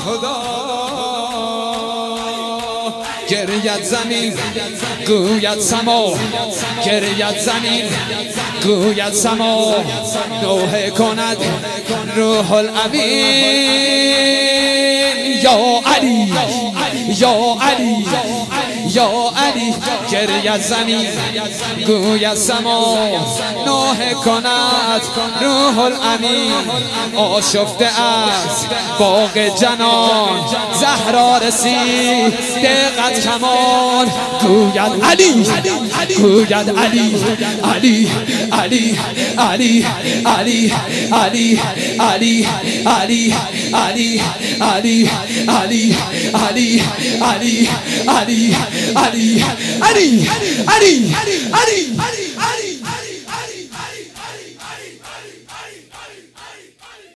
خدا گریت زمین گوید سما گریت زمین گوید سما نوحه کند روح الامین یا علی یا علی یا علی گریت زمین گوید سما نوحه کند روح الامین آشفته است باغ جنان زهرا رسید دقت کمان گوید علی گوید علی علی علی علی علی علی علی علی علی علی علی علی علی علی علی علی علی علی